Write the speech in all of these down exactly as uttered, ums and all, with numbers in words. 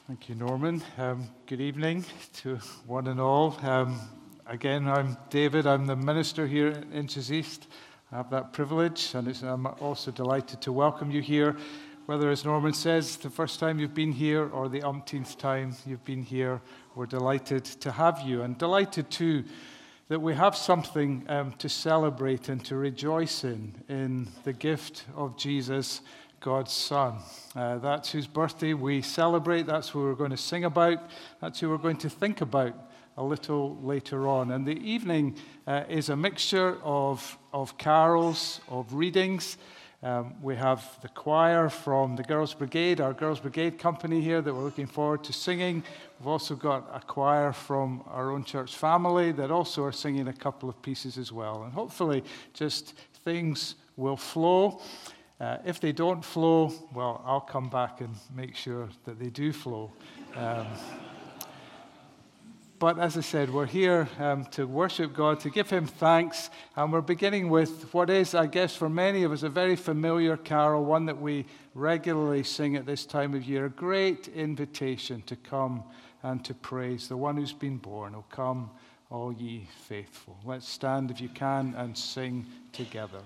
Thank you, Norman. Um, good evening to one and all. Um, again, I'm David. I'm the minister here at Inches East. I have that privilege, and it's, I'm also delighted to welcome you here, whether, as Norman says, the first time you've been here or the umpteenth time you've been here. We're delighted to have you, and delighted, too, that we have something um, to celebrate and to rejoice in, in the gift of Jesus, God's Son. Uh, that's whose birthday we celebrate. That's who we're going to sing about. That's who we're going to think about a little later on. And the evening uh, is a mixture of, of carols, of readings. Um, we have the choir from the Girls' Brigade, our Girls' Brigade company here that we're looking forward to singing. We've also got a choir from our own church family that also are singing a couple of pieces as well. And hopefully just things will flow. Uh, if they don't flow, well, I'll come back and make sure that they do flow. Um, but as I said, we're here um, to worship God, to give Him thanks, and we're beginning with what is, I guess, for many of us, a very familiar carol, one that we regularly sing at this time of year, a great invitation to come and to praise the one who's been born. Oh, come, all ye faithful. Let's stand, if you can, and sing together.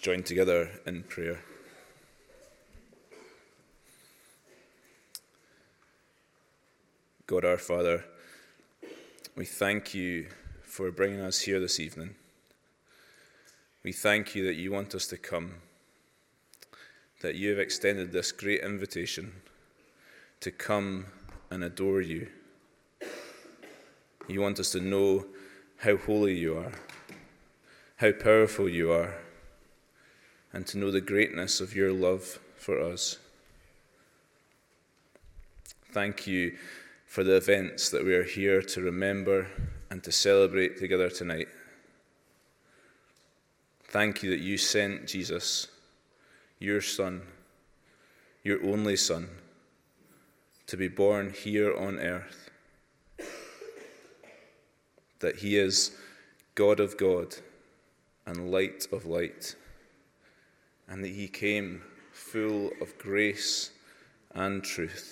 join together in prayer. God our Father, we thank you for bringing us here this evening. We thank you that you want us to come, that you have extended this great invitation to come and adore you. You want us to know how holy you are, how powerful you are, and to know the greatness of your love for us. Thank you for the events that we are here to remember and to celebrate together tonight. Thank you that you sent Jesus, your Son, your only Son, to be born here on earth. That he is God of God and light of light, and that he came full of grace and truth.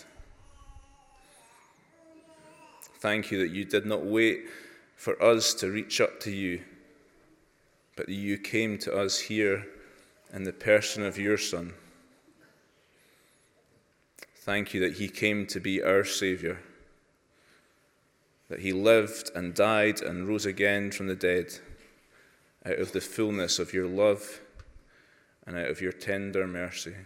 Thank you that you did not wait for us to reach up to you, but that you came to us here in the person of your Son. Thank you that he came to be our Saviour, that he lived and died and rose again from the dead out of the fullness of your love and out of your tender mercy.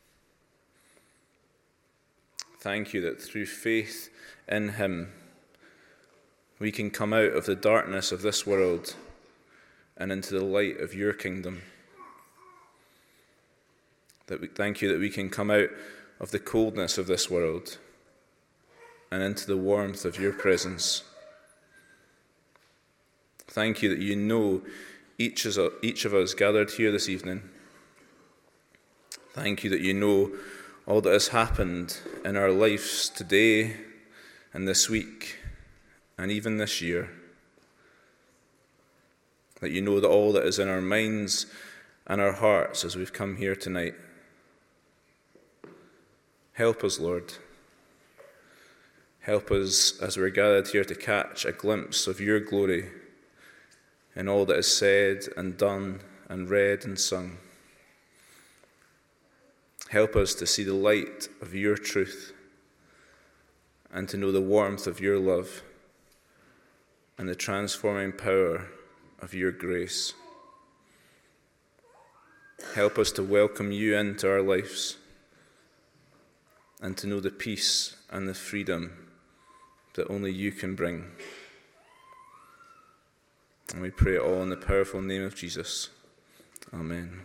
Thank you that through faith in him, we can come out of the darkness of this world and into the light of your kingdom. That we thank you that we can come out of the coldness of this world and into the warmth of your presence. Thank you that you know each of us gathered here this evening. Thank you that you know all that has happened in our lives today and this week and even this year. That you know that all that is in our minds and our hearts as we've come here tonight. Help us, Lord. Help us as we're gathered here to catch a glimpse of your glory in all that is said and done and read and sung. Help us to see the light of your truth and to know the warmth of your love and the transforming power of your grace. Help us to welcome you into our lives and to know the peace and the freedom that only you can bring. And we pray it all in the powerful name of Jesus. Amen.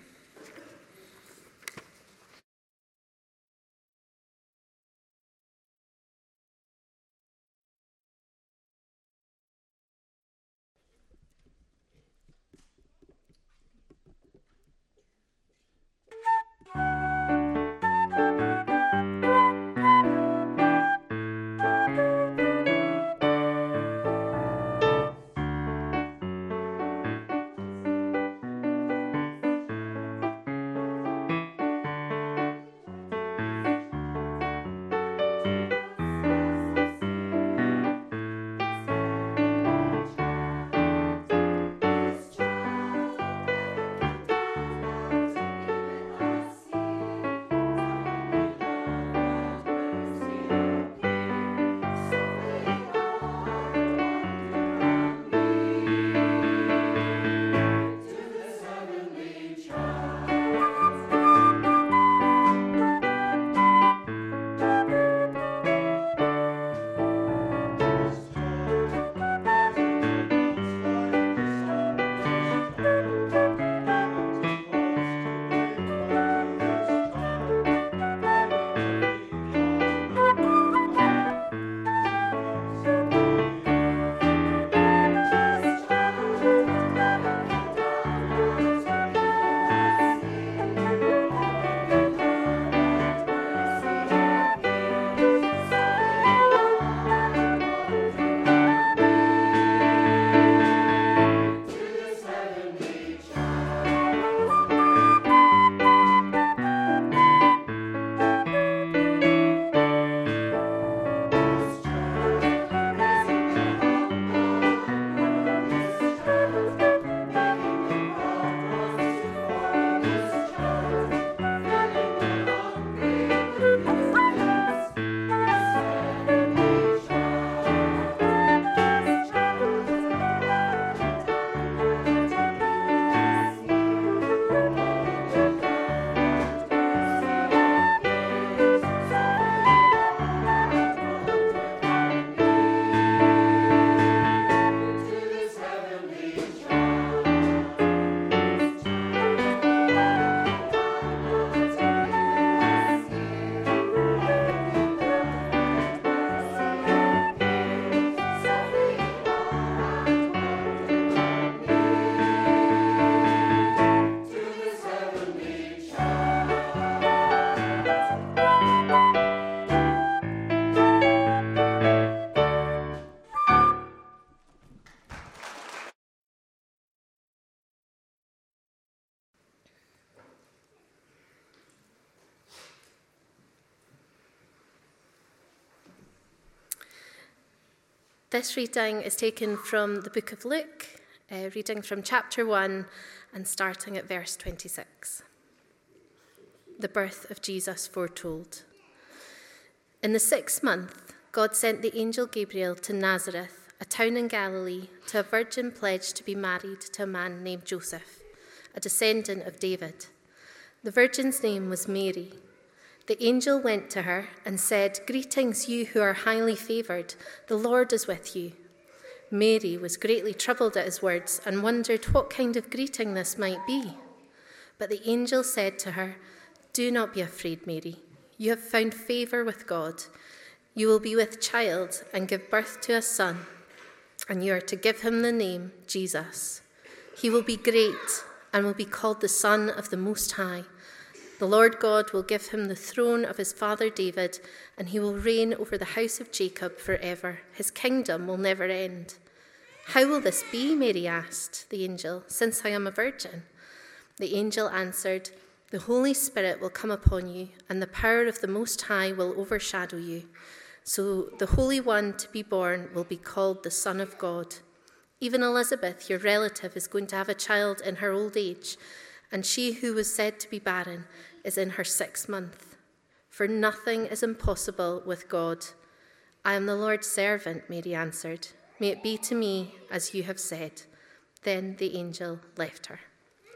This reading is taken from the book of Luke, uh, reading from chapter one and starting at verse twenty-six. The birth of Jesus foretold. In the sixth month, God sent the angel Gabriel to Nazareth, a town in Galilee, to a virgin pledged to be married to a man named Joseph, a descendant of David. The virgin's name was Mary. The angel went to her and said, "Greetings, you who are highly favored. The Lord is with you." Mary was greatly troubled at his words and wondered what kind of greeting this might be. But the angel said to her, "Do not be afraid, Mary. You have found favor with God. You will be with child and give birth to a son, and you are to give him the name Jesus. He will be great and will be called the Son of the Most High. The Lord God will give him the throne of his father David, and he will reign over the house of Jacob forever. His kingdom will never end." "How will this be?" Mary asked the angel, "since I am a virgin?" The angel answered, "The Holy Spirit will come upon you, and the power of the Most High will overshadow you. So the Holy One to be born will be called the Son of God. Even Elizabeth, your relative, is going to have a child in her old age, and she who was said to be barren is in her sixth month. For nothing is impossible with God." "I am the Lord's servant," Mary answered. "May it be to me as you have said." Then the angel left her.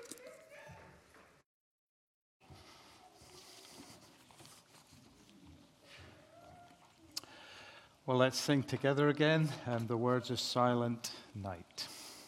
Well, let's sing together again, and the words of Silent Night.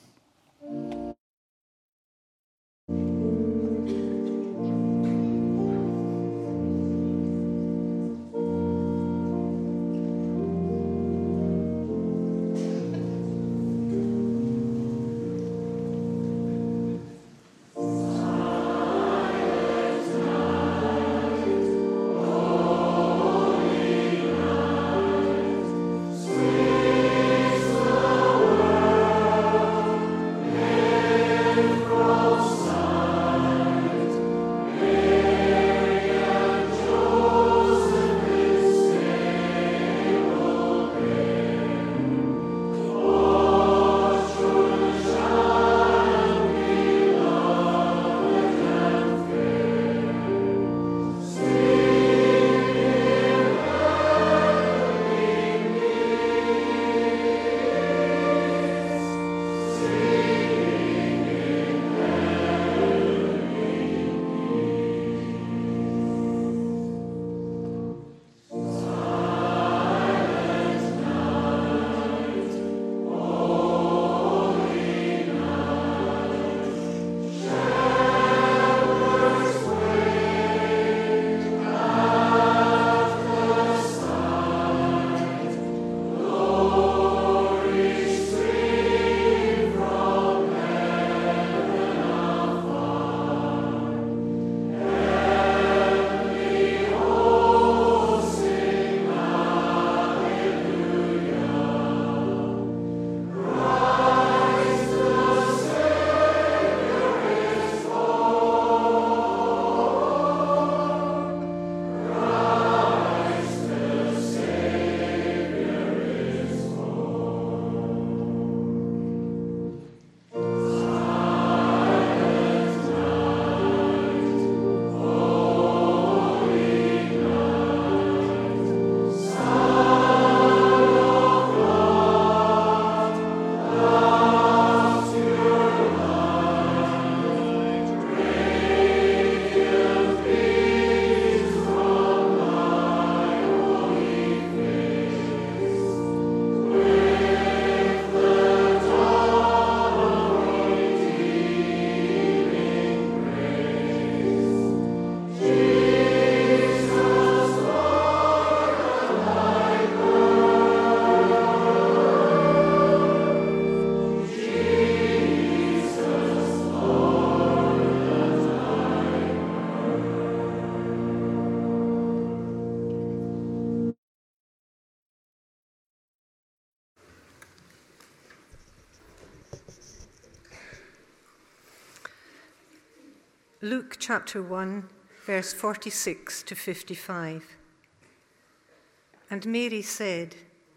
Luke chapter one, verse forty-six to fifty-five. And Mary said,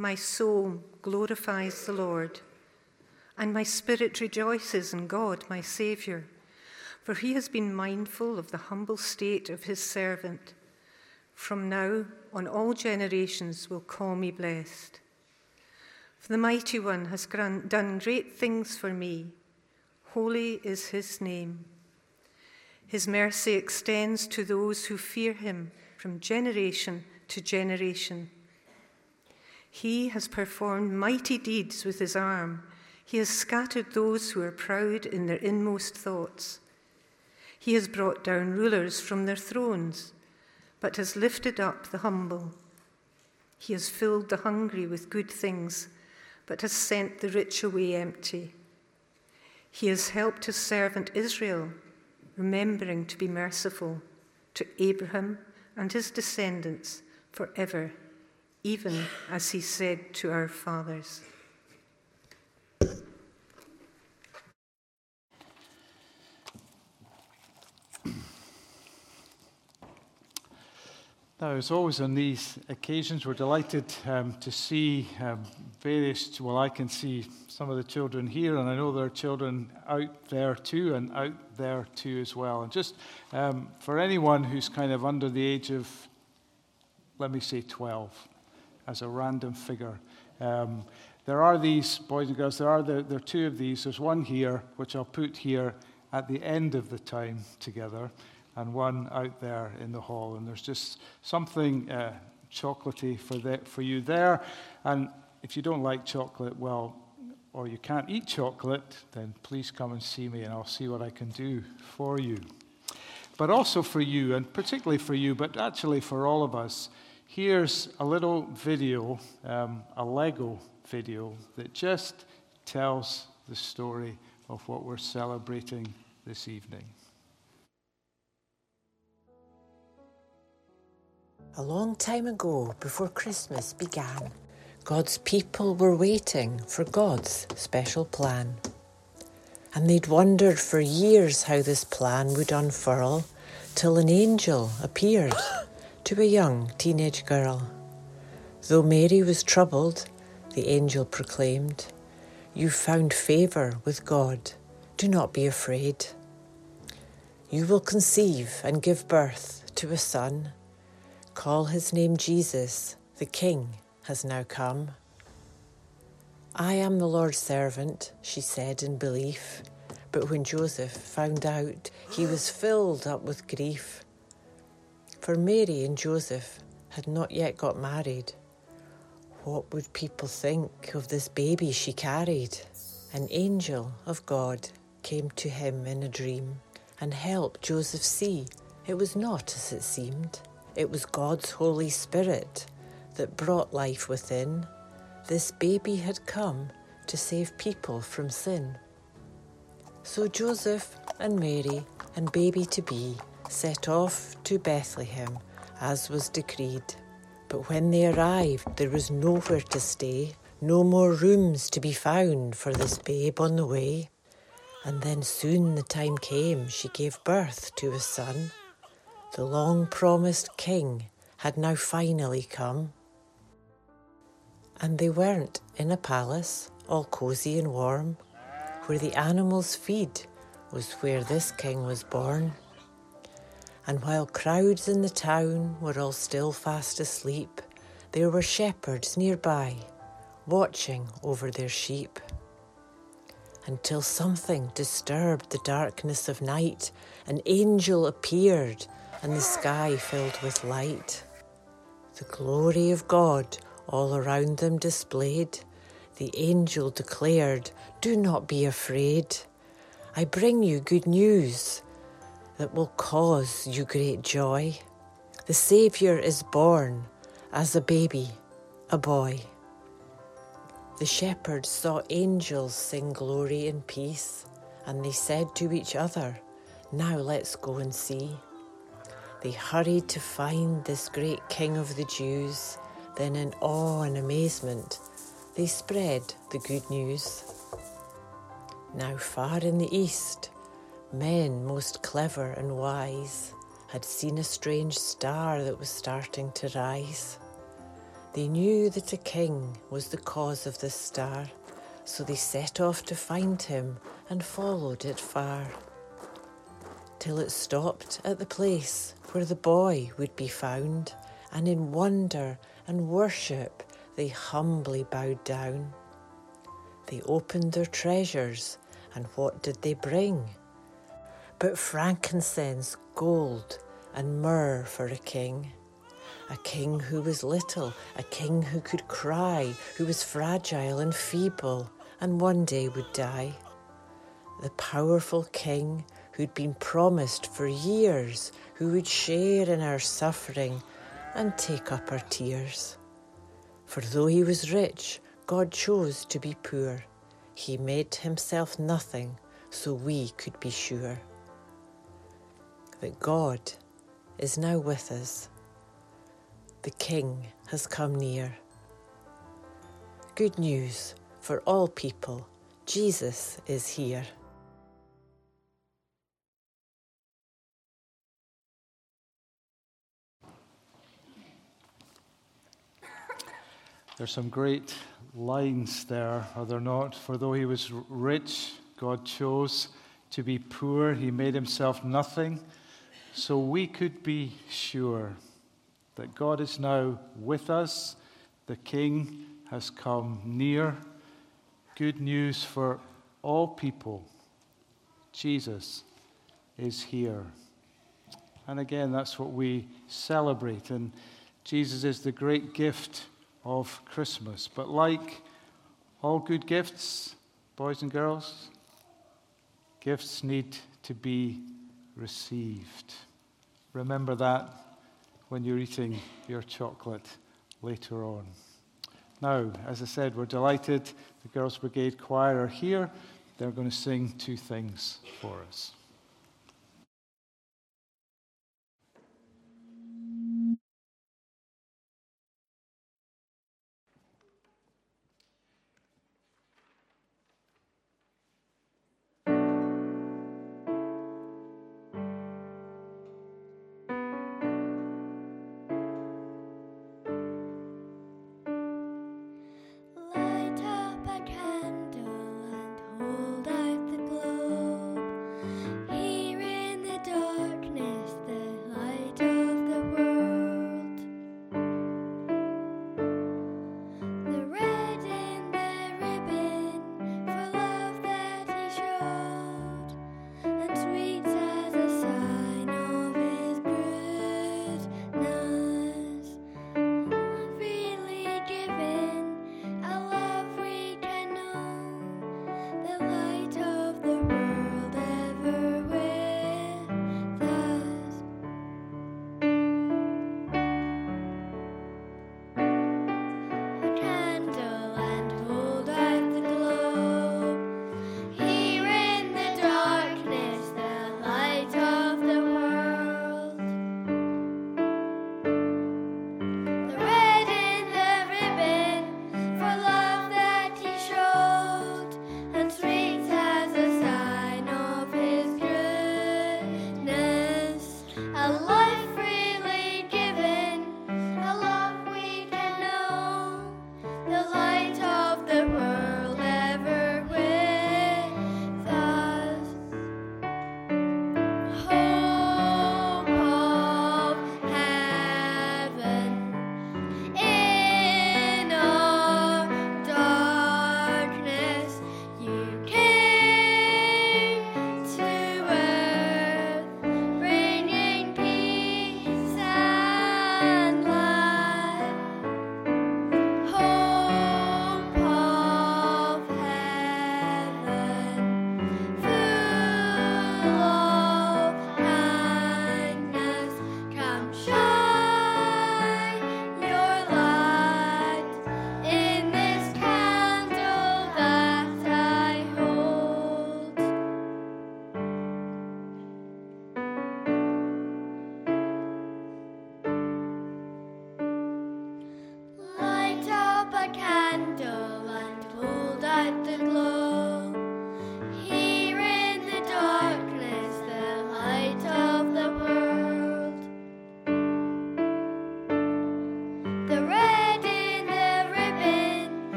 My soul glorifies the Lord, and my spirit rejoices in God, my Saviour, for he has been mindful of the humble state of his servant. From now on, all generations will call me blessed. For the Mighty One has done great things for me. Holy is his name. His mercy extends to those who fear him from generation to generation. He has performed mighty deeds with his arm. He has scattered those who are proud in their inmost thoughts. He has brought down rulers from their thrones, but has lifted up the humble. He has filled the hungry with good things, but has sent the rich away empty. He has helped his servant Israel, remembering to be merciful to Abraham and his descendants forever, even as he said to our fathers. Now, as always on these occasions, we're delighted um, to see um, various, well, I can see some of the children here, and I know there are children out there too, and out there too as well. And just um, for anyone who's kind of under the age of, let me say twelve, as a random figure, um, there are these boys and girls, there are, the, there are two of these. There's one here, which I'll put here at the end of the time together, and one out there in the hall. And there's just something uh, chocolatey for, the, for you there. And if you don't like chocolate, well, or you can't eat chocolate, then please come and see me and I'll see what I can do for you. But also for you, and particularly for you, but actually for all of us, here's a little video, um, a Lego video, that just tells the story of what we're celebrating this evening. A long time ago, before Christmas began, God's people were waiting for God's special plan. And they'd wondered for years how this plan would unfurl, till an angel appeared to a young teenage girl. Though Mary was troubled, the angel proclaimed, "You've found favour with God. Do not be afraid. You will conceive and give birth to a son. Call his name Jesus, the King has now come." "I am the Lord's servant," she said in belief. But when Joseph found out, he was filled up with grief. For Mary and Joseph had not yet got married. What would people think of this baby she carried? An angel of God came to him in a dream and helped Joseph see it was not as it seemed. It was God's Holy Spirit that brought life within. This baby had come to save people from sin. So Joseph and Mary and baby-to-be set off to Bethlehem, as was decreed. But when they arrived, there was nowhere to stay, no more rooms to be found for this babe on the way. And then soon the time came, she gave birth to a son. The long-promised king had now finally come. And they weren't in a palace, all cosy and warm. Where the animals feed was where this king was born. And while crowds in the town were all still fast asleep, there were shepherds nearby, watching over their sheep. Until something disturbed the darkness of night, an angel appeared, and the sky filled with light. The glory of God all around them displayed. The angel declared, "Do not be afraid. I bring you good news that will cause you great joy. The Saviour is born as a baby, a boy." The shepherds saw angels sing glory and peace, and they said to each other, "Now let's go and see." They hurried to find this great King of the Jews. Then in awe and amazement, they spread the good news. Now far in the east, men most clever and wise had seen a strange star that was starting to rise. They knew that a king was the cause of this star, so they set off to find him and followed it far, till it stopped at the place where the boy would be found, and in wonder and worship they humbly bowed down. They opened their treasures, and what did they bring? But frankincense, gold, and myrrh for a king. A king who was little, a king who could cry, who was fragile and feeble, and one day would die. The powerful king who'd been promised for years, who would share in our suffering and take up our tears. For though he was rich, God chose to be poor. He made himself nothing so we could be sure that God is now with us. The King has come near. Good news for all people, Jesus is here. There's some great lines there, are there not? For though he was rich, God chose to be poor. He made himself nothing, so we could be sure that God is now with us. The King has come near. Good news for all people. Jesus is here. And again, that's what we celebrate. And Jesus is the great gift of Christmas. But like all good gifts, boys and girls, gifts need to be received. Remember that when you're eating your chocolate later on. Now, as I said, we're delighted the Girls' Brigade Choir are here. They're going to sing two things for us. Light up a candle and hold out the globe.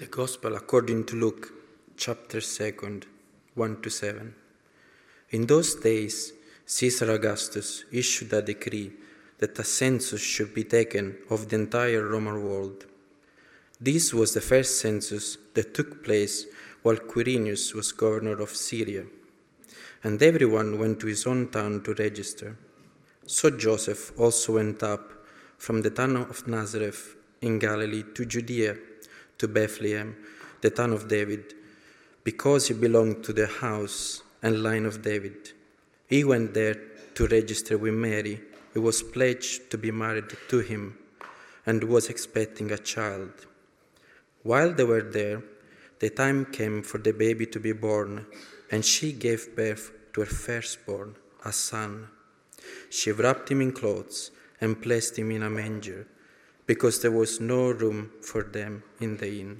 The Gospel according to Luke, chapter two, one to seven. In those days, Caesar Augustus issued a decree that a census should be taken of the entire Roman world. This was the first census that took place while Quirinius was governor of Syria, and everyone went to his own town to register. So Joseph also went up from the town of Nazareth in Galilee to Judea, to Bethlehem, the town of David, because he belonged to the house and line of David. He went there to register with Mary, who was pledged to be married to him and was expecting a child. While they were there, the time came for the baby to be born, and she gave birth to her firstborn, a son. She wrapped him in clothes and placed him in a manger, because there was no room for them in the inn.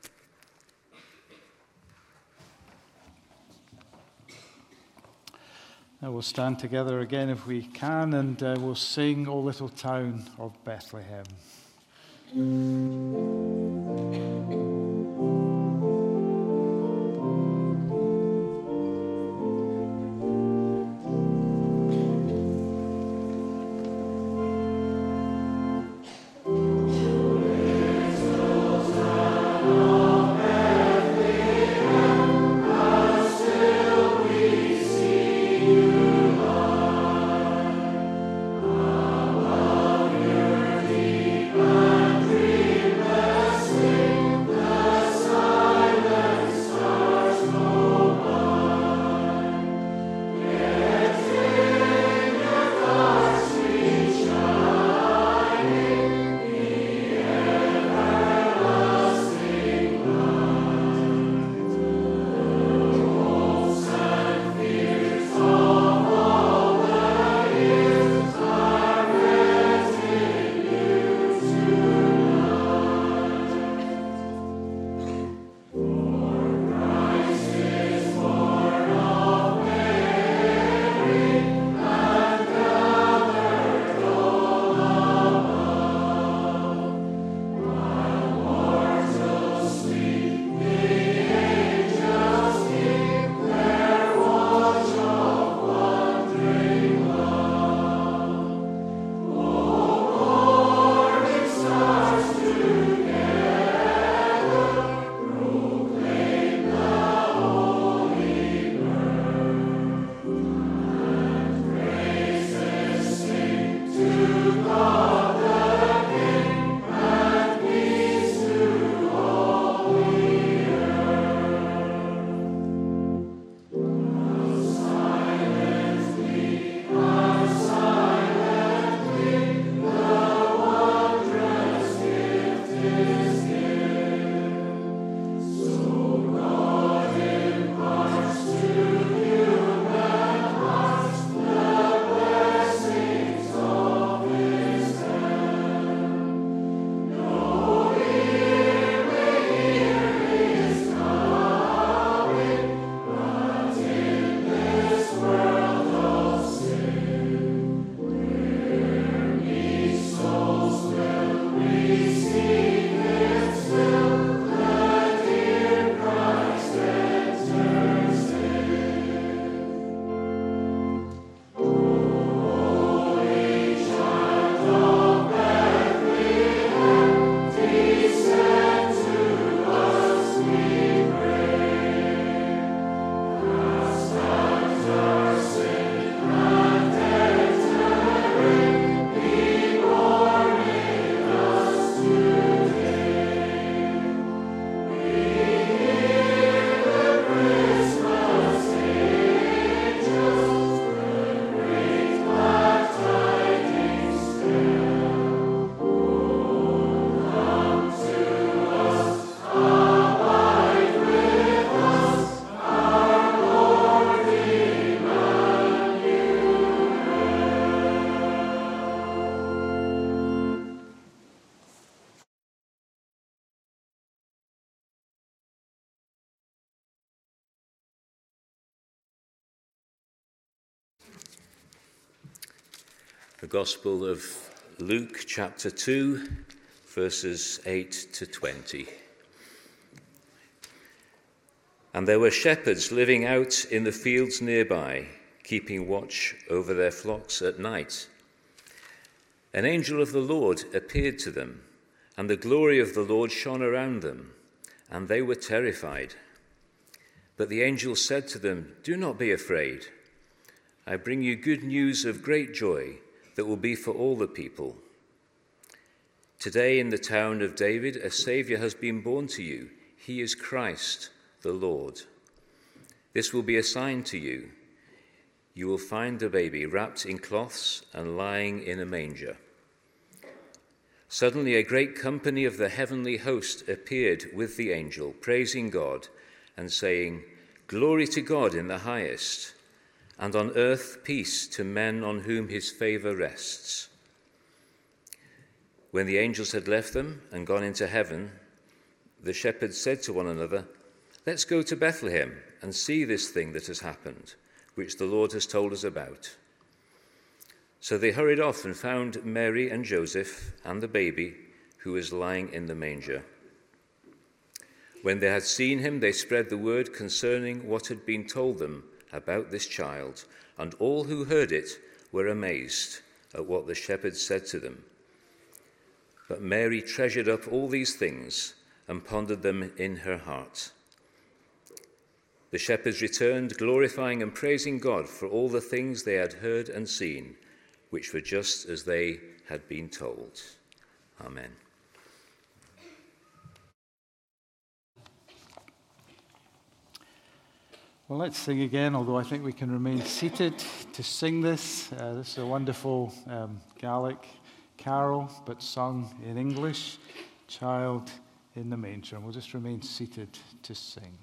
Now we'll stand together again if we can, and uh, we'll sing O Little Town of Bethlehem. The Gospel of Luke, chapter two, verses eight to twenty. And there were shepherds living out in the fields nearby, keeping watch over their flocks at night. An angel of the Lord appeared to them, and the glory of the Lord shone around them, and they were terrified. But the angel said to them, "Do not be afraid. I bring you good news of great joy that will be for all the people. Today in the town of David, a Saviour has been born to you. He is Christ the Lord. This will be a sign to you. You will find a baby wrapped in cloths and lying in a manger." Suddenly a great company of the heavenly host appeared with the angel, praising God and saying, "Glory to God in the highest, and on earth peace to men on whom his favor rests." When the angels had left them and gone into heaven, the shepherds said to one another, "Let's go to Bethlehem and see this thing that has happened, which the Lord has told us about." So they hurried off and found Mary and Joseph and the baby who was lying in the manger. When they had seen him, they spread the word concerning what had been told them about this child, and all who heard it were amazed at what the shepherds said to them. But Mary treasured up all these things and pondered them in her heart. The shepherds returned, glorifying and praising God for all the things they had heard and seen, which were just as they had been told. Amen. Well, let's sing again, although I think we can remain seated to sing this. Uh, this is a wonderful um, Gaelic carol, but sung in English, Child in the Manger. And we'll just remain seated to sing.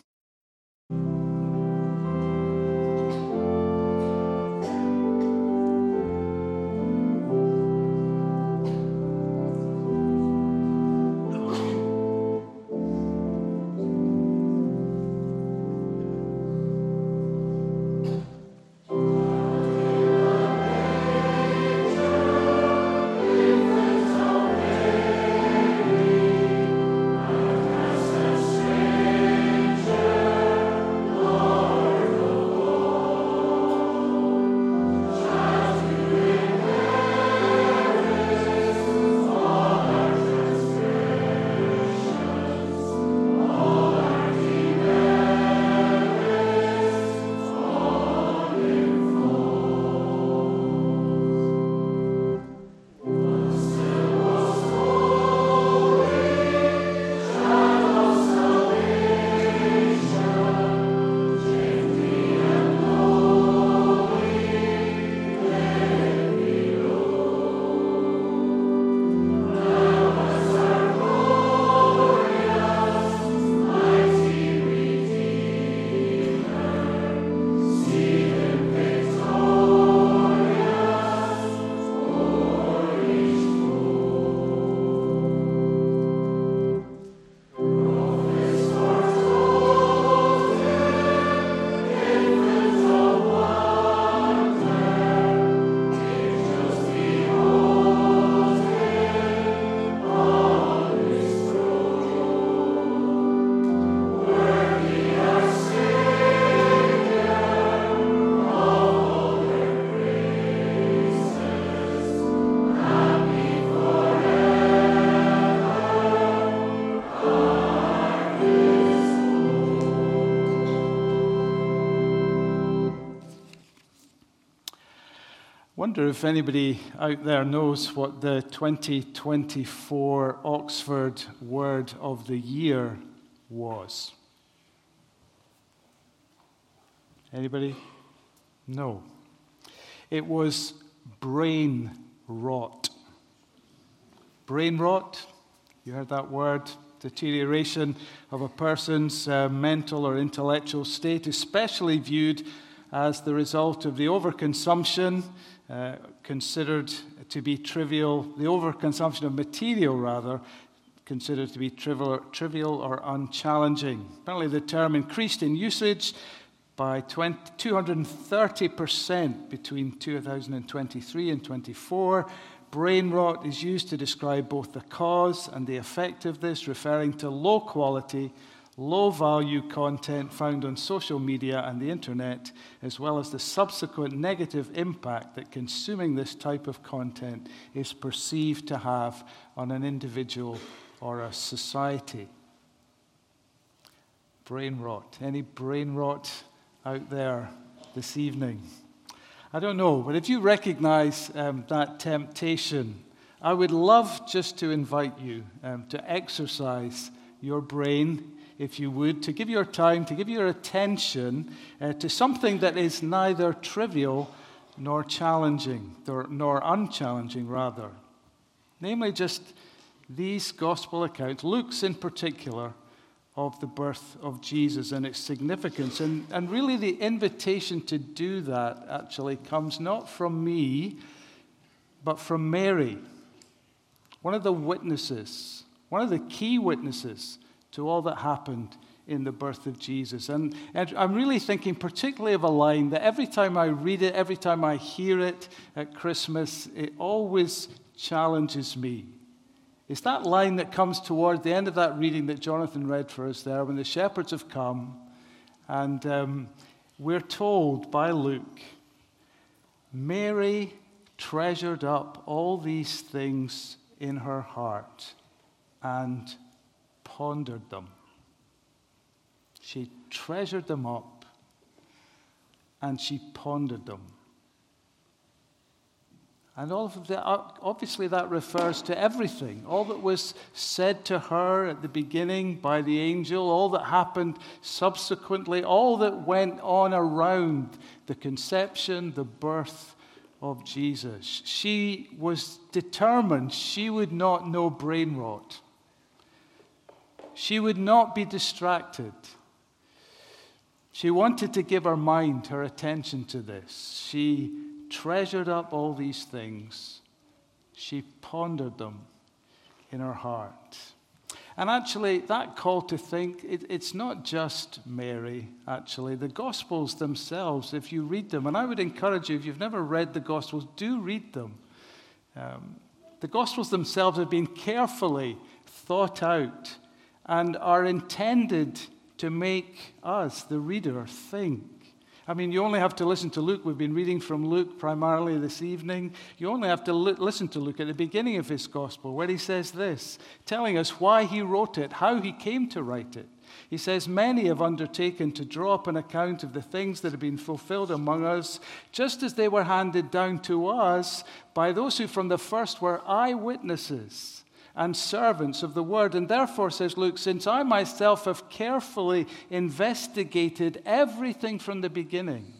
Wonder if anybody out there knows what the twenty twenty-four Oxford Word of the Year was. Anybody? No. It was brain rot. Brain rot, you heard that word, deterioration of a person's uh, mental or intellectual state, especially viewed as the result of the overconsumption uh, considered to be trivial, the overconsumption of material, rather, considered to be trivial, trivial or unchallenging. Apparently the term increased in usage by two hundred thirty percent between two thousand twenty-three and twenty-four. Brain rot is used to describe both the cause and the effect of this, referring to low quality, low-value content found on social media and the internet, as well as the subsequent negative impact that consuming this type of content is perceived to have on an individual or a society. Brain rot. Any brain rot out there this evening? I don't know, but if you recognize um, that temptation, I would love just to invite you um, to exercise your brain, if you would, to give your time, to give your attention uh, to something that is neither trivial nor challenging, nor, nor unchallenging, rather. Namely, just these gospel accounts, Luke's in particular, of the birth of Jesus and its significance. And, and really the invitation to do that actually comes not from me, but from Mary, one of the witnesses, one of the key witnesses to all that happened in the birth of Jesus. And, and I'm really thinking particularly of a line that every time I read it, every time I hear it at Christmas, it always challenges me. It's that line that comes toward the end of that reading that Jonathan read for us there, when the shepherds have come, and um, we're told by Luke, Mary treasured up all these things in her heart and pondered them. She treasured them up and she pondered them. And all of that, obviously that refers to everything. All that was said to her at the beginning by the angel, all that happened subsequently, all that went on around the conception, the birth of Jesus. She was determined she would not know brain rot. She would not be distracted. She wanted to give her mind, her attention to this. She treasured up all these things. She pondered them in her heart. And actually, that call to think, it, it's not just Mary, actually. The Gospels themselves, if you read them, and I would encourage you, if you've never read the Gospels, do read them. Um, the Gospels themselves have been carefully thought out and are intended to make us, the reader, think. I mean, you only have to listen to Luke. We've been reading from Luke primarily this evening. You only have to li- listen to Luke at the beginning of his gospel, where he says this, telling us why he wrote it, how he came to write it. He says, many have undertaken to draw up an account of the things that have been fulfilled among us, just as they were handed down to us by those who from the first were eyewitnesses and servants of the word. And therefore, says Luke, since I myself have carefully investigated everything from the beginning,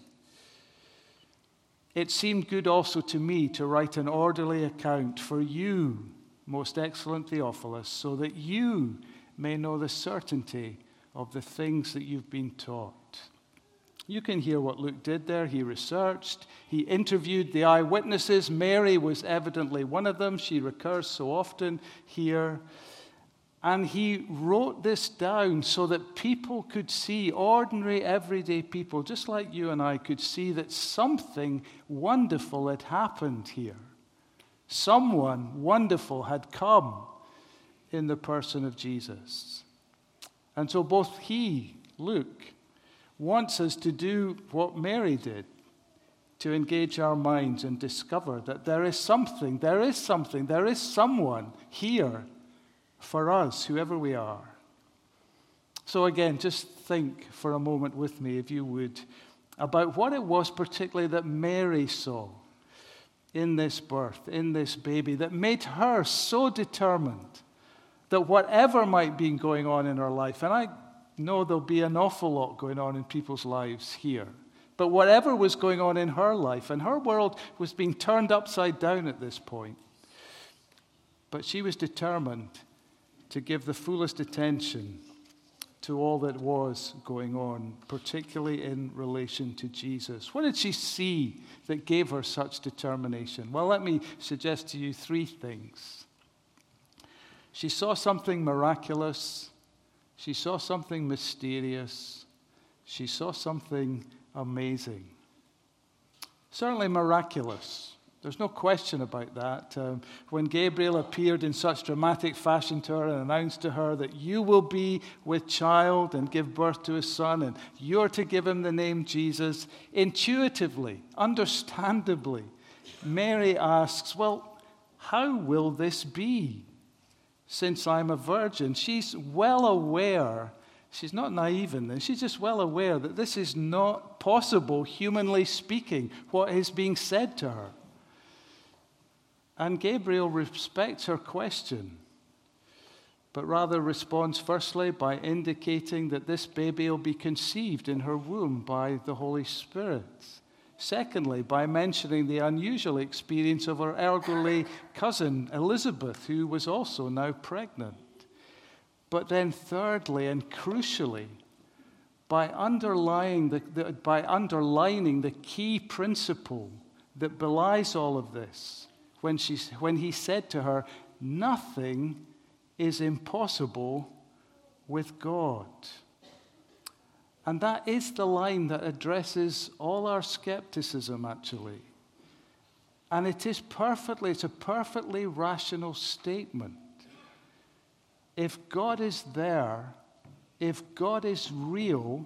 it seemed good also to me to write an orderly account for you, most excellent Theophilus, so that you may know the certainty of the things that you've been taught. You can hear what Luke did there. He researched. He interviewed the eyewitnesses. Mary was evidently one of them. She recurs so often here. And he wrote this down so that people could see, ordinary, everyday people, just like you and I, could see that something wonderful had happened here. Someone wonderful had come in the person of Jesus. And so both he, Luke, wants us to do what Mary did, to engage our minds and discover that there is something, there is something, there is someone here for us, whoever we are. So again, just think for a moment with me, if you would, about what it was particularly that Mary saw in this birth, in this baby, that made her so determined that whatever might be going on in her life, and I know there'll be an awful lot going on in people's lives here, but whatever was going on in her life, and her world was being turned upside down at this point, but she was determined to give the fullest attention to all that was going on, particularly in relation to Jesus. What did she see that gave her such determination? Well, let me suggest to you three things. She saw something miraculous. She saw something mysterious. She saw something amazing. Certainly miraculous. There's no question about that. Um, when Gabriel appeared in such dramatic fashion to her and announced to her that you will be with child and give birth to a son, and you're to give him the name Jesus, intuitively, understandably, Mary asks, well, how will this be, since I'm a virgin? She's well aware, she's not naive in this, she's just well aware that this is not possible, humanly speaking, what is being said to her. And Gabriel respects her question, but rather responds firstly by indicating that this baby will be conceived in her womb by the Holy Spirit. Secondly, by mentioning the unusual experience of her elderly cousin Elizabeth, who was also now pregnant. But then thirdly and crucially, by underlying the, the, by underlining the key principle that belies all of this, when, she, when he said to her, nothing is impossible with God. And that is the line that addresses all our skepticism, actually. And it is perfectly, it's a perfectly rational statement. If God is there, if God is real,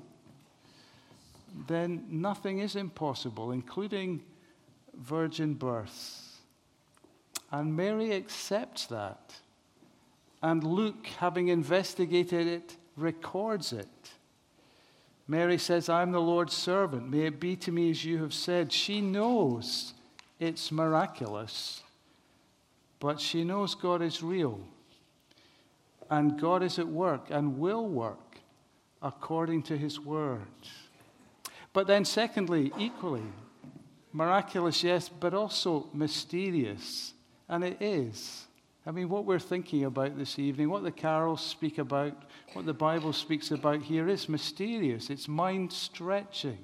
then nothing is impossible, including virgin birth. And Mary accepts that. And Luke, having investigated it, records it. Mary says, I'm the Lord's servant. May it be to me as you have said. She knows it's miraculous, but she knows God is real. And God is at work and will work according to his word. But then secondly, equally, miraculous, yes, but also mysterious. And it is. I mean, what we're thinking about this evening, what the carols speak about, what the Bible speaks about here is mysterious. It's mind-stretching.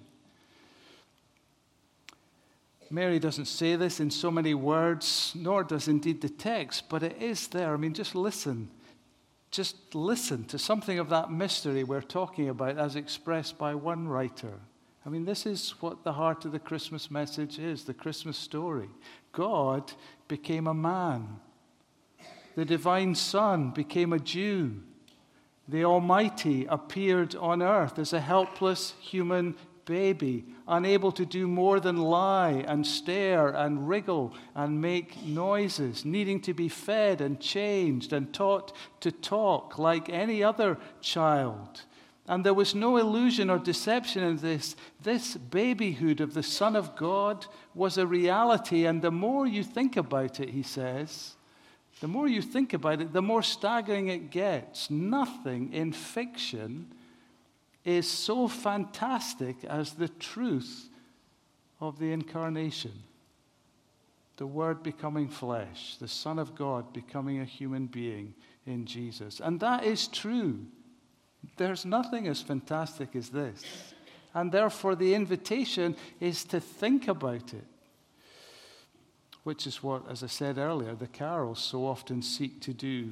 Mary doesn't say this in so many words, nor does indeed the text, but it is there. I mean, just listen. Just listen to something of that mystery we're talking about as expressed by one writer. I mean, this is what the heart of the Christmas message is, the Christmas story. God became a man. The divine Son became a Jew. The Almighty appeared on earth as a helpless human baby, unable to do more than lie and stare and wriggle and make noises, needing to be fed and changed and taught to talk like any other child. And there was no illusion or deception in this. This babyhood of the Son of God was a reality, and the more you think about it, he says, the more you think about it, the more staggering it gets. Nothing in fiction is so fantastic as the truth of the incarnation. The Word becoming flesh, the Son of God becoming a human being in Jesus. And that is true. There's nothing as fantastic as this. And therefore the invitation is to think about it, which is what, as I said earlier, the carols so often seek to do.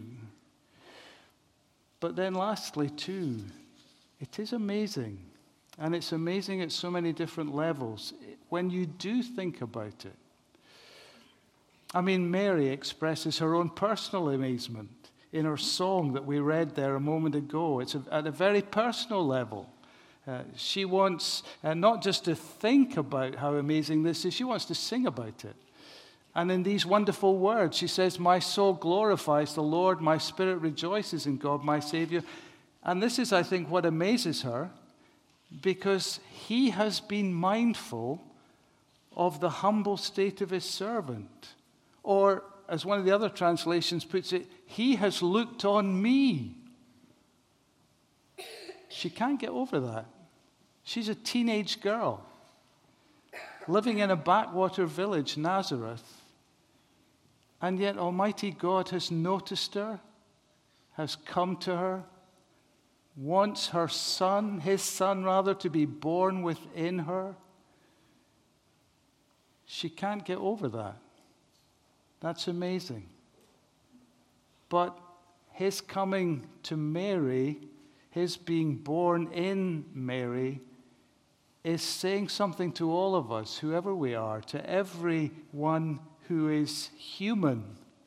But then lastly, too, it is amazing. And it's amazing at so many different levels when you do think about it. I mean, Mary expresses her own personal amazement in her song that we read there a moment ago. It's a, at a very personal level. Uh, she wants uh, not just to think about how amazing this is, she wants to sing about it. And in these wonderful words, she says, my soul glorifies the Lord, my spirit rejoices in God, my Savior. And this is, I think, what amazes her, because he has been mindful of the humble state of his servant. Or, as one of the other translations puts it, he has looked on me. She can't get over that. She's a teenage girl living in a backwater village, Nazareth. And yet Almighty God has noticed her, has come to her, wants her son, his son rather, to be born within her. She can't get over that. That's amazing. But his coming to Mary, his being born in Mary, is saying something to all of us, whoever we are, to everyone who is human.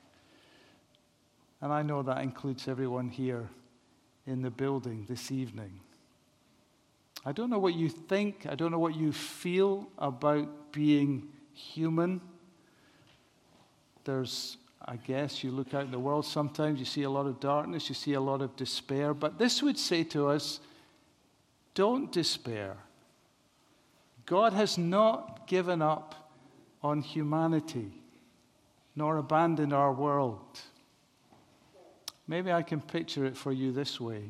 And I know that includes everyone here in the building this evening. I don't know what you think, I don't know what you feel about being human. There's, I guess, you look out in the world sometimes, you see a lot of darkness, you see a lot of despair. But this would say to us, don't despair. God has not given up on humanity, nor abandoned our world. Maybe I can picture it for you this way.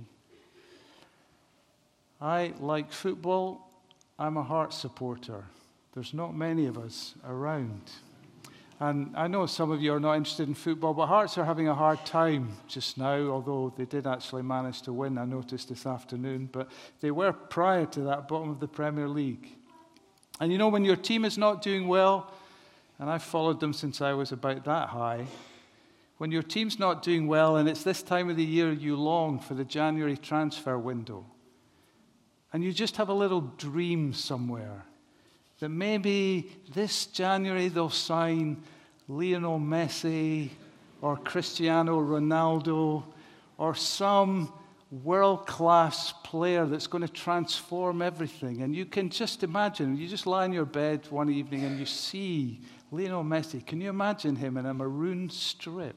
I like football. I'm a Hearts supporter. There's not many of us around. And I know some of you are not interested in football, but Hearts are having a hard time just now, although they did actually manage to win, I noticed this afternoon. But they were, prior to that, bottom of the Premier League. And you know, when your team is not doing well, and I've followed them since I was about that high, when your team's not doing well and it's this time of the year you long for the January transfer window, and you just have a little dream somewhere that maybe this January they'll sign Lionel Messi or Cristiano Ronaldo or some world-class player that's going to transform everything. And you can just imagine, you just lie in your bed one evening and you see Lionel Messi. Can you imagine him in a maroon strip?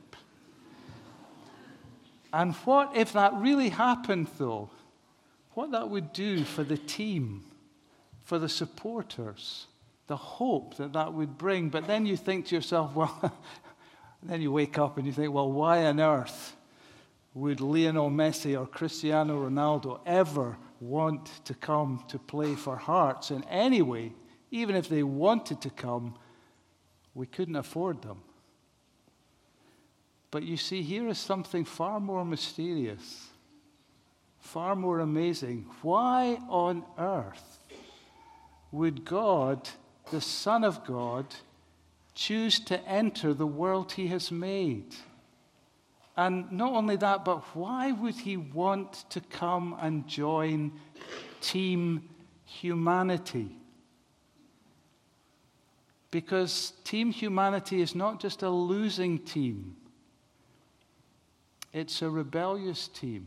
And what if that really happened, though? What that would do for the team, for the supporters, the hope that that would bring. But then you think to yourself, well, then you wake up and you think, well, why on earth would Lionel Messi or Cristiano Ronaldo ever want to come to play for Hearts? And anyway, even if they wanted to come, we couldn't afford them. But you see, here is something far more mysterious, far more amazing. Why on earth would God, the Son of God, choose to enter the world he has made? And not only that, but why would he want to come and join Team Humanity? Because Team Humanity is not just a losing team. It's a rebellious team.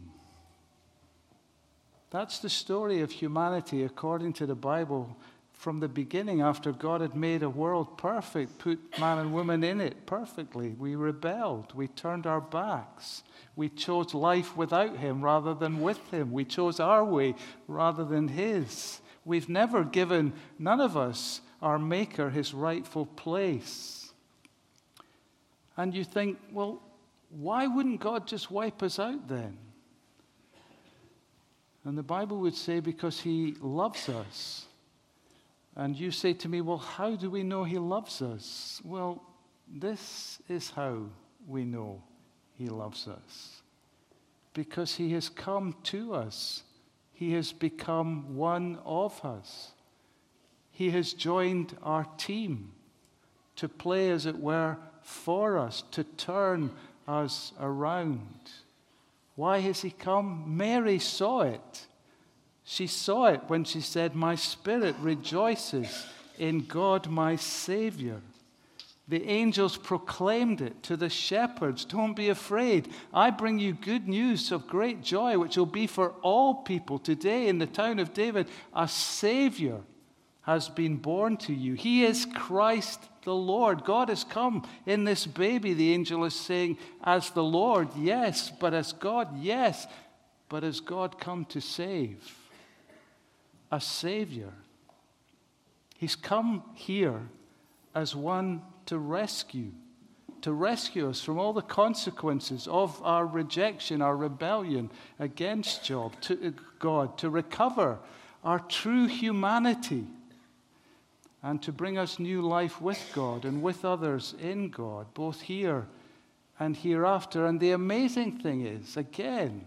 That's the story of humanity according to the Bible from the beginning. After God had made a world perfect, put man and woman in it perfectly, we rebelled. We turned our backs. We chose life without him rather than with him. We chose our way rather than his. We've never given, none of us, our Maker his rightful place. And you think, well, why wouldn't God just wipe us out then? And the Bible would say, because he loves us. And you say to me, well, how do we know he loves us? Well, this is how we know he loves us. Because he has come to us. He has become one of us. He has joined our team to play, as it were, for us, to turn us around. Why has he come? Mary saw it. She saw it when she said, my spirit rejoices in God my Savior. The angels proclaimed it to the shepherds. Don't be afraid. I bring you good news of great joy, which will be for all people. Today in the town of David, a Savior has been born to you. He is Christ the Lord. God has come in this baby, the angel is saying, as the Lord, yes, but as God, yes, but as God come to save. A Savior. He's come here as one to rescue, to rescue us from all the consequences of our rejection, our rebellion against Job, to God, to recover our true humanity, and to bring us new life with God and with others in God, both here and hereafter. And the amazing thing is, again,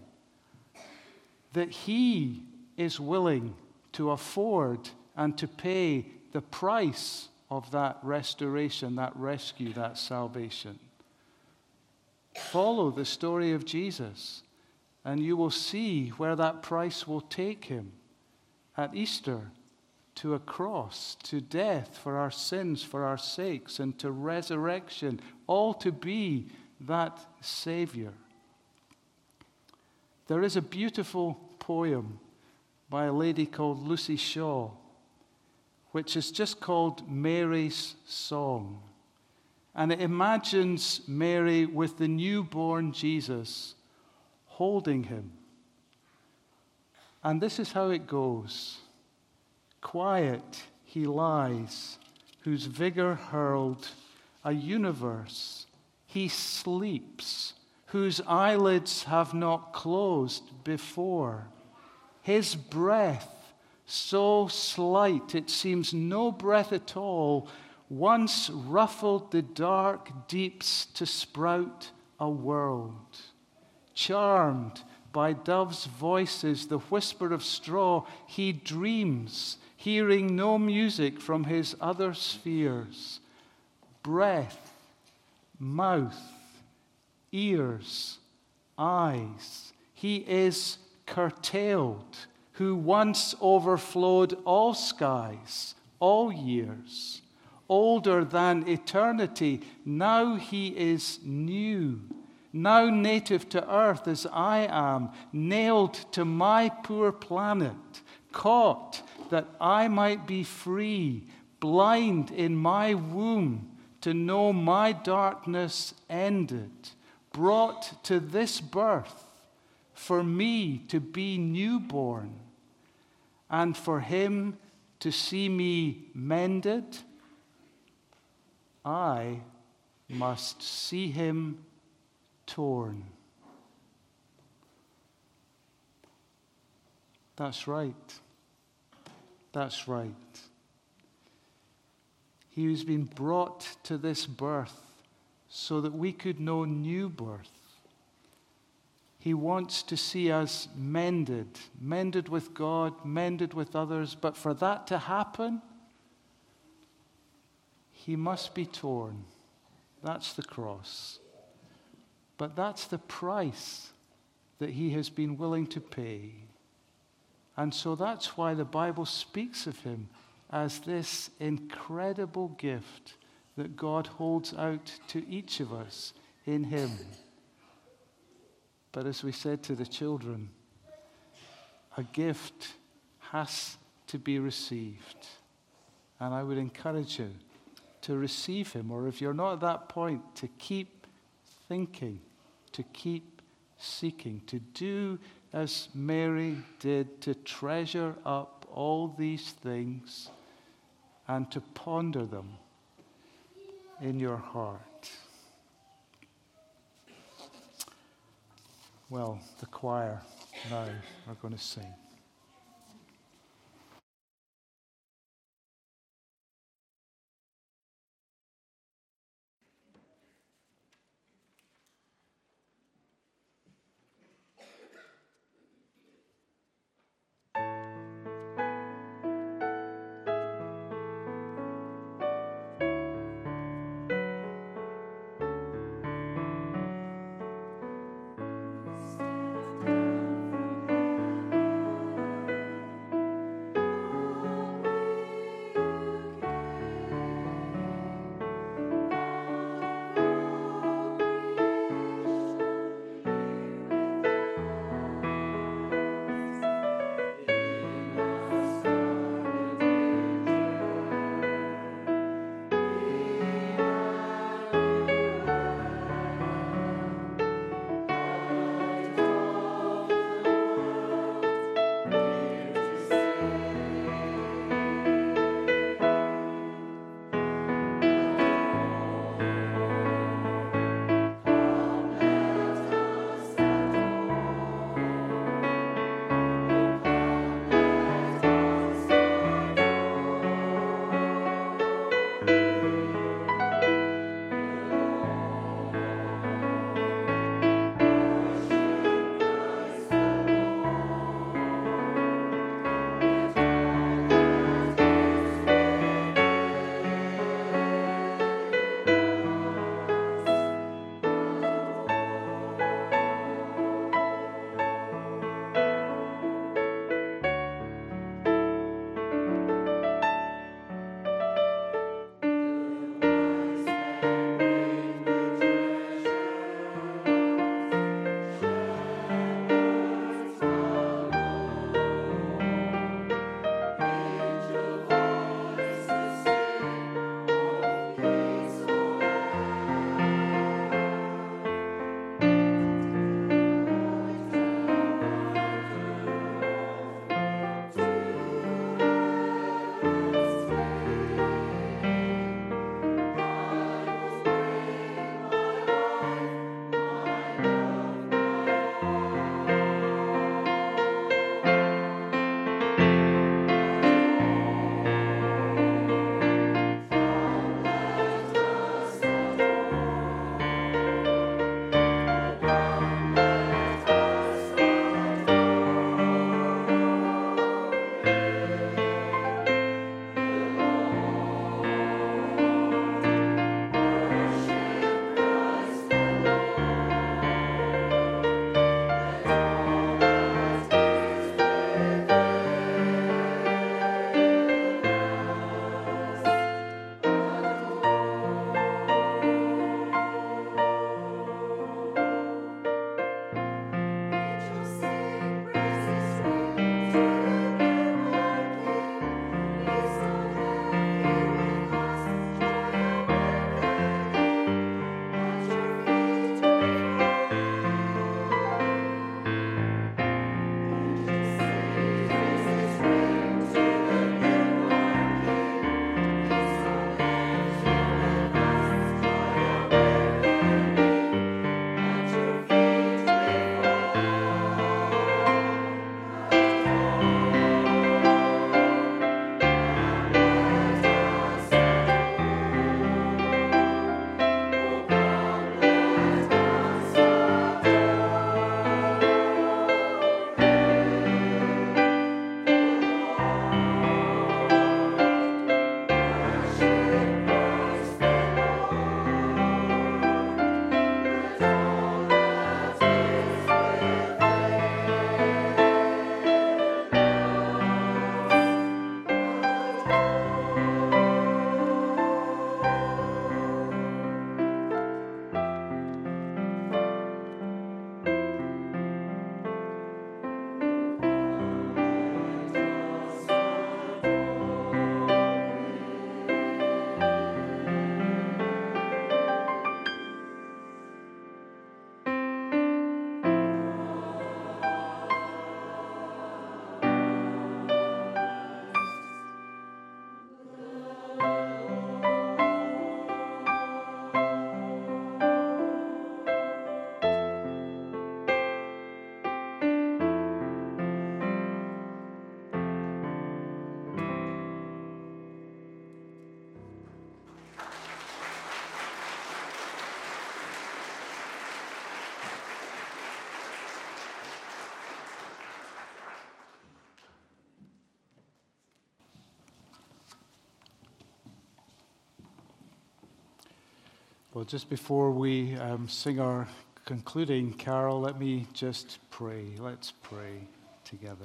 that he is willing to afford and to pay the price of that restoration, that rescue, that salvation. Follow the story of Jesus, and you will see where that price will take him at Easter, to a cross, to death for our sins, for our sakes, and to resurrection, all to be that Savior. There is a beautiful poem by a lady called Lucy Shaw, which is just called Mary's Song. And it imagines Mary with the newborn Jesus holding him. And this is how it goes. Quiet he lies, whose vigor hurled a universe. He sleeps, whose eyelids have not closed before. His breath, so slight it seems no breath at all, once ruffled the dark deeps to sprout a world. Charmed by doves' voices, the whisper of straw, he dreams, hearing no music from his other spheres. Breath, mouth, ears, eyes, he is curtailed, who once overflowed all skies, all years. Older than eternity, now he is new. Now native to earth as I am, nailed to my poor planet, caught that I might be free, blind in my womb to know my darkness ended, brought to this birth for me to be newborn, and for him to see me mended. I must see him torn. That's right. That's right. He has been brought to this birth so that we could know new birth. He wants to see us mended, mended with God, mended with others. But for that to happen, he must be torn. That's the cross. But that's the price that he has been willing to pay. And so that's why the Bible speaks of him as this incredible gift that God holds out to each of us in him. But as we said to the children, a gift has to be received. And I would encourage you to receive him, or if you're not at that point, to keep thinking, to keep seeking, to do as Mary did, to treasure up all these things and to ponder them in your heart. Well, the choir now are going to sing. Well, just before we um, sing our concluding carol, let me just pray. Let's pray together.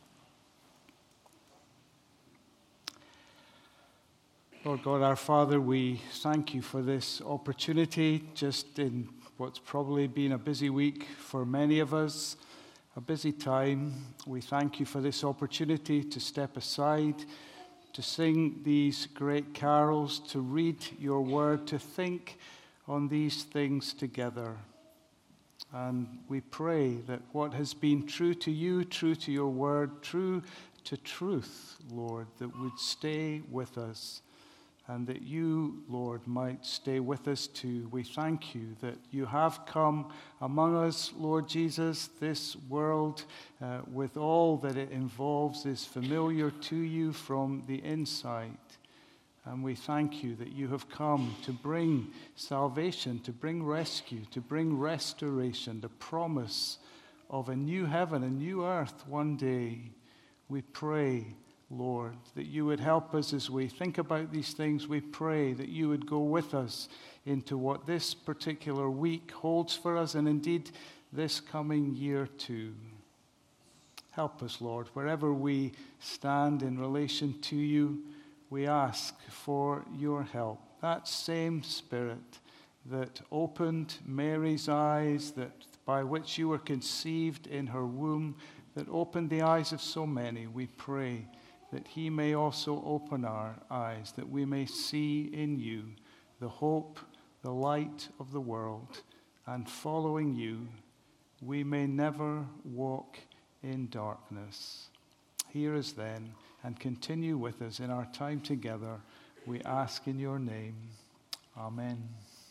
Lord God, our Father, we thank you for this opportunity just in what's probably been a busy week for many of us, a busy time. We thank you for this opportunity to step aside, to sing these great carols, to read your word, to think on these things together. And we pray that what has been true to you, true to your word, true to truth, Lord, that would stay with us, and that you, Lord, might stay with us too. We thank you that you have come among us, Lord Jesus. This world, uh, with all that it involves, is familiar to you from the inside. And we thank you that you have come to bring salvation, to bring rescue, to bring restoration, the promise of a new heaven, a new earth one day. We pray, Lord, that you would help us as we think about these things. We pray that you would go with us into what this particular week holds for us, and indeed this coming year too. Help us, Lord, wherever we stand in relation to you, we ask for your help. That same Spirit that opened Mary's eyes, that by which you were conceived in her womb, that opened the eyes of so many, we pray that he may also open our eyes, that we may see in you the hope, the light of the world, and following you, we may never walk in darkness. Hear us then, and continue with us in our time together. We ask in your name. Amen.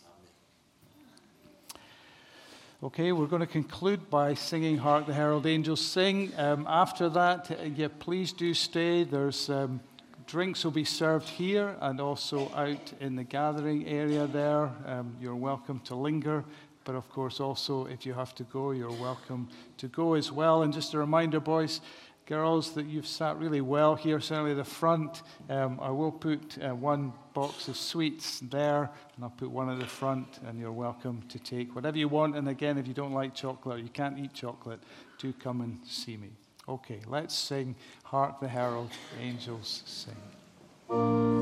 Okay, we're going to conclude by singing Hark the Herald Angels Sing. Um, after that, uh, yeah, please do stay. There's um, drinks will be served here and also out in the gathering area there. Um, you're welcome to linger. But of course, also, if you have to go, you're welcome to go as well. And just a reminder, boys, girls, that you've sat really well here, certainly the front. Um, I will put uh, one box of sweets there, and I'll put one at the front, and you're welcome to take whatever you want. And again, if you don't like chocolate or you can't eat chocolate, do come and see me. Okay, let's sing Hark the Herald Angels Sing.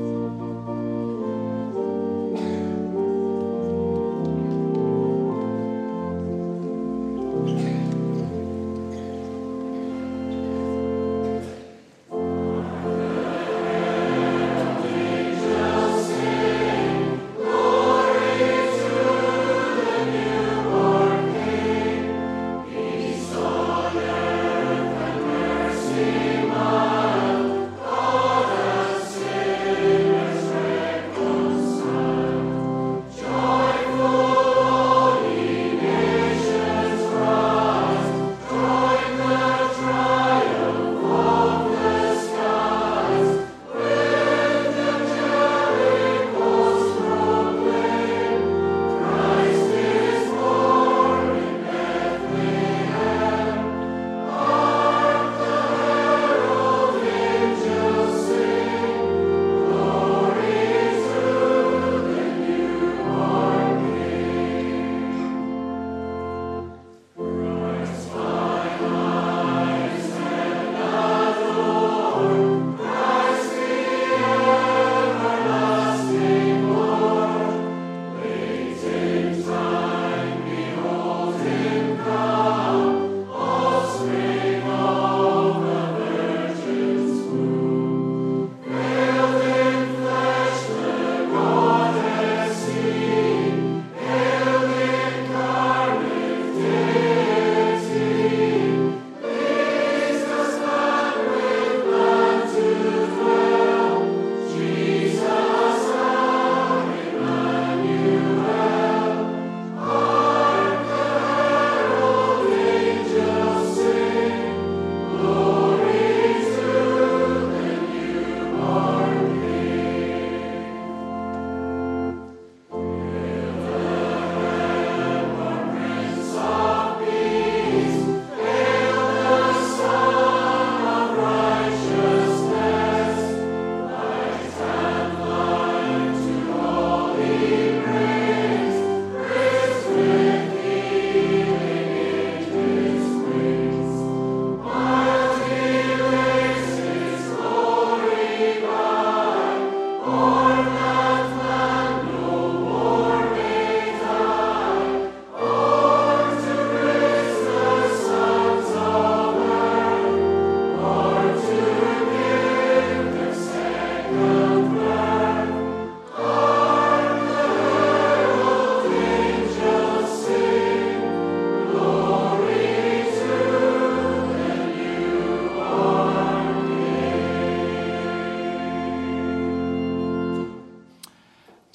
Sing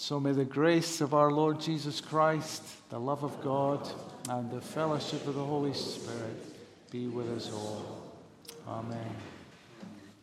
So may the grace of our Lord Jesus Christ, the love of God, and the fellowship of the Holy Spirit be with us all. Amen.